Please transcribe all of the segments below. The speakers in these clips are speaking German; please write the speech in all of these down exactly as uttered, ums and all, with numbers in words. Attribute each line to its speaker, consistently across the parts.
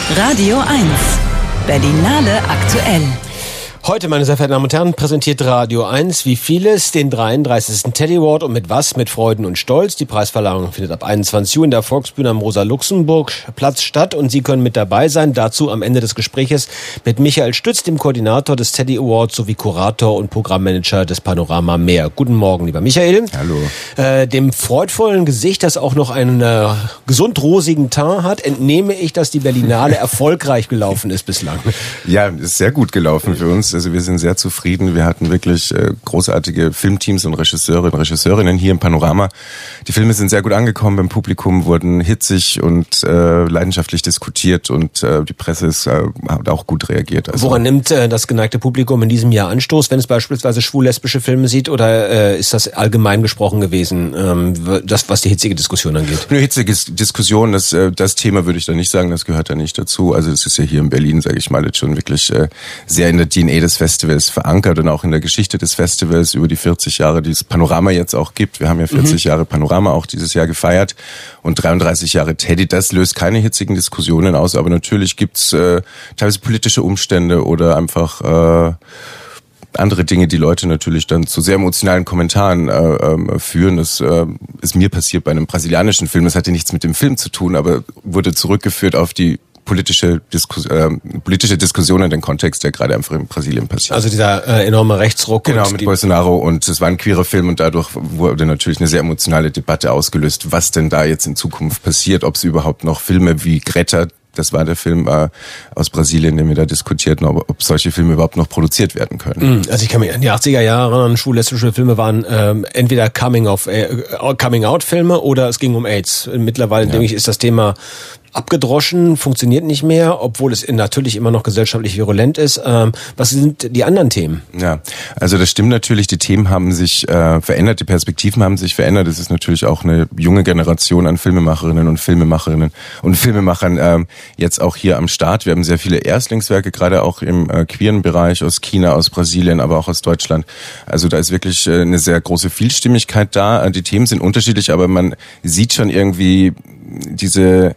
Speaker 1: Radio eins. Berlinale aktuell.
Speaker 2: Heute, meine sehr verehrten Damen und Herren, präsentiert Radio eins wie vieles den dreiunddreißigsten Teddy Award und mit was? Mit Freuden und Stolz. Die Preisverleihung findet ab einundzwanzig Uhr in der Volksbühne am Rosa-Luxemburg-Platz statt und Sie können mit dabei sein. Dazu am Ende des Gespräches mit Michael Stütz, dem Koordinator des Teddy Awards sowie Kurator und Programmmanager des Panorama Mehr. Guten Morgen, lieber Michael.
Speaker 3: Hallo.
Speaker 2: Äh, dem freudvollen Gesicht, das auch noch einen äh, gesund rosigen Teint hat, entnehme ich, dass die Berlinale erfolgreich gelaufen ist bislang.
Speaker 3: Ja, ist sehr gut gelaufen für uns. Also wir sind sehr zufrieden. Wir hatten wirklich äh, großartige Filmteams und Regisseure und Regisseurinnen hier im Panorama. Die Filme sind sehr gut angekommen beim Publikum, wurden hitzig und äh, leidenschaftlich diskutiert und äh, die Presse ist, äh, hat auch gut reagiert. Also,
Speaker 2: woran nimmt äh, das geneigte Publikum in diesem Jahr Anstoß, wenn es beispielsweise schwul-lesbische Filme sieht, oder äh, ist das allgemein gesprochen gewesen, ähm, das, was die hitzige Diskussion angeht?
Speaker 3: Eine hitzige Diskussion, das, äh, das Thema würde ich da nicht sagen, das gehört da nicht dazu. Also es ist ja hier in Berlin, sage ich mal, jetzt schon wirklich äh, sehr in der D N A des Festivals verankert und auch in der Geschichte des Festivals über die vierzig Jahre, die es Panorama jetzt auch gibt. Wir haben ja vierzig mhm. Jahre Panorama auch dieses Jahr gefeiert und dreiunddreißig Jahre Teddy. Das löst keine hitzigen Diskussionen aus, aber natürlich gibt's äh, teilweise politische Umstände oder einfach äh, andere Dinge, die Leute natürlich dann zu sehr emotionalen Kommentaren äh, äh, führen. Das äh, ist mir passiert bei einem brasilianischen Film. Das hatte nichts mit dem Film zu tun, aber wurde zurückgeführt auf die politische Diskus äh, politische Diskussion in den Kontext, der gerade einfach in Brasilien passiert.
Speaker 2: Also dieser äh, enorme Rechtsruck.
Speaker 3: Genau,
Speaker 2: und
Speaker 3: mit Bolsonaro, und es war ein queerer Film und dadurch wurde natürlich eine sehr emotionale Debatte ausgelöst, was denn da jetzt in Zukunft passiert, ob es überhaupt noch Filme wie Greta, das war der Film äh, aus Brasilien, den wir da diskutierten, ob, ob solche Filme überhaupt noch produziert werden können.
Speaker 2: Also ich kann mich an die achtziger Jahre erinnern, schwul-lesbische Filme waren ähm, entweder Coming-out-Filme oder es ging um AIDS. Mittlerweile, ja. denke ich, ist das Thema abgedroschen, funktioniert nicht mehr, obwohl es natürlich immer noch gesellschaftlich virulent ist. Ähm, was sind die anderen Themen?
Speaker 3: Ja, also das stimmt natürlich, die Themen haben sich äh, verändert, die Perspektiven haben sich verändert. Es ist natürlich auch eine junge Generation an Filmemacherinnen und Filmemacherinnen und Filmemachern äh, jetzt auch hier am Start. Wir haben sehr viele Erstlingswerke, gerade auch im äh, queeren Bereich, aus China, aus Brasilien, aber auch aus Deutschland. Also da ist wirklich äh, eine sehr große Vielstimmigkeit da. Die Themen sind unterschiedlich, aber man sieht schon irgendwie diese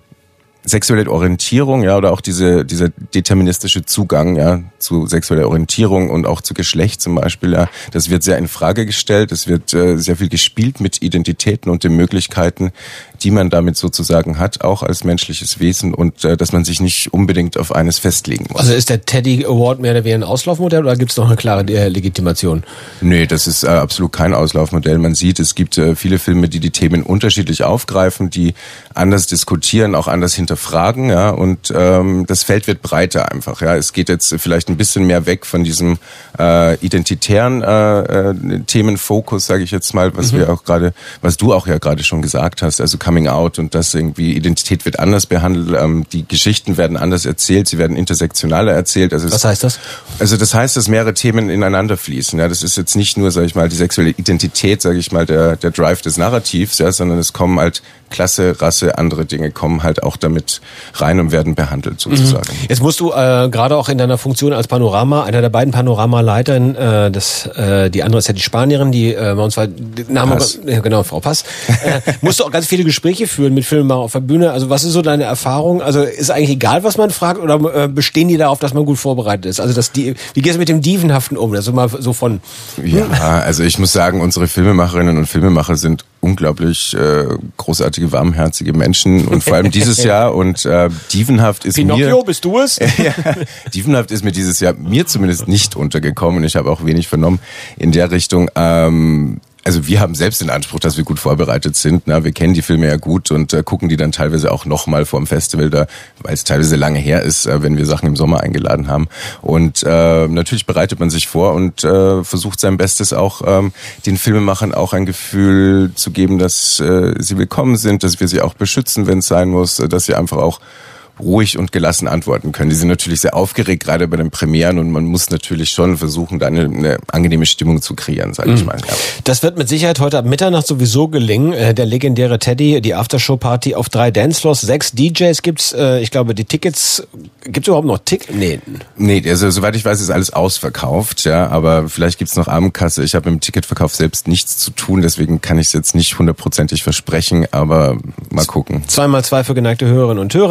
Speaker 3: sexuelle Orientierung, ja, oder auch diese, dieser deterministische Zugang, ja, zu sexueller Orientierung und auch zu Geschlecht zum Beispiel, ja, das wird sehr in Frage gestellt. Es wird äh, sehr viel gespielt mit Identitäten und den Möglichkeiten, die man damit sozusagen hat, auch als menschliches Wesen, und äh, dass man sich nicht unbedingt auf eines festlegen muss.
Speaker 2: Also ist der Teddy Award mehr oder weniger ein Auslaufmodell oder gibt es noch eine klare äh, Legitimation?
Speaker 3: Nee, das ist äh, absolut kein Auslaufmodell. Man sieht, es gibt äh, viele Filme, die die Themen unterschiedlich aufgreifen, die anders diskutieren, auch anders hinterfragen, ja, und ähm, das Feld wird breiter einfach, ja. Es geht jetzt vielleicht ein bisschen mehr weg von diesem äh, identitären äh, äh, Themenfokus, sage ich jetzt mal, was mhm. wir auch gerade, was du auch ja gerade schon gesagt hast, also Coming Out, und das irgendwie, Identität wird anders behandelt, ähm, die Geschichten werden anders erzählt, sie werden intersektionaler erzählt. Also
Speaker 2: was
Speaker 3: es,
Speaker 2: heißt das?
Speaker 3: Also das heißt, dass mehrere Themen ineinander fließen, ja. Das ist jetzt nicht nur, sage ich mal, die sexuelle Identität, sage ich mal, der der Drive des Narrativs, ja, sondern es kommen halt Klasse, Rasse, andere Dinge kommen halt auch damit rein und werden behandelt sozusagen.
Speaker 2: Jetzt musst du äh, gerade auch in deiner Funktion als Panorama, einer der beiden Panorama-Leitern, äh, das, äh, die andere ist ja die Spanierin, die äh, bei uns war, Name, ja, genau, Frau Pass, äh, musst du auch ganz viele Gespräche führen mit Filmemachern auf der Bühne. Also was ist so deine Erfahrung? Also ist eigentlich egal, was man fragt, oder äh, bestehen die darauf, dass man gut vorbereitet ist? Also das, die, wie gehst du mit dem Dievenhaften um? Also mal so von...
Speaker 3: Ja, also ich muss sagen, unsere Filmemacherinnen und Filmemacher sind unglaublich äh, großartige, warmherzige Menschen, und vor allem dieses Jahr, und äh, dievenhaft ist
Speaker 2: Pinocchio,
Speaker 3: mir...
Speaker 2: Pinocchio, bist du es?
Speaker 3: Ja, dievenhaft ist mir dieses Jahr, mir zumindest, nicht untergekommen, und ich habe auch wenig vernommen in der Richtung. Ähm, Also wir haben selbst den Anspruch, dass wir gut vorbereitet sind. Na, wir kennen die Filme ja gut und äh, gucken die dann teilweise auch nochmal vor dem Festival, da, weil es teilweise lange her ist, äh, wenn wir Sachen im Sommer eingeladen haben. Und äh, natürlich bereitet man sich vor und äh, versucht sein Bestes, auch ähm, den Filmemachern auch ein Gefühl zu geben, dass äh, sie willkommen sind, dass wir sie auch beschützen, wenn es sein muss, dass sie einfach auch ruhig und gelassen antworten können. Die sind natürlich sehr aufgeregt, gerade bei den Premieren, und man muss natürlich schon versuchen, da eine, eine angenehme Stimmung zu kreieren, sage ich mal. Ja.
Speaker 2: Das wird mit Sicherheit heute ab Mitternacht sowieso gelingen. Der legendäre Teddy, die Aftershow-Party auf drei Dancefloors, sechs D Js gibt's. Ich glaube, die Tickets, gibt's überhaupt noch Tickets? Nee.
Speaker 3: Nee, also soweit ich weiß, ist alles ausverkauft, ja, aber vielleicht gibt's noch Abendkasse. Ich habe mit dem Ticketverkauf selbst nichts zu tun, deswegen kann ich es jetzt nicht hundertprozentig versprechen, aber mal gucken.
Speaker 2: Zwei mal zwei für geneigte Hörerinnen und Hörer, die Lust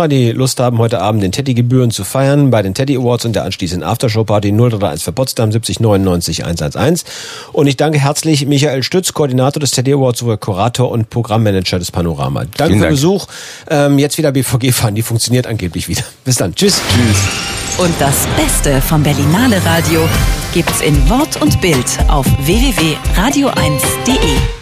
Speaker 2: Lust haben, heute Abend den Teddy gebührend zu feiern, bei den Teddy Awards und der anschließenden Aftershow-Party null drei eins für Potsdam siebzig neunundneunzig hundertelf. Und ich danke herzlich Michael Stütz, Koordinator des Teddy Awards, sowie Kurator und Programmmanager des Panorama. Danke
Speaker 3: Vielen
Speaker 2: für den
Speaker 3: Dank.
Speaker 2: Besuch. Ähm, jetzt wieder B V G fahren, die funktioniert angeblich wieder. Bis dann. Tschüss.
Speaker 3: Tschüss.
Speaker 1: Und das Beste vom Berlinale Radio gibt's in Wort und Bild auf w w w punkt radio eins punkt de.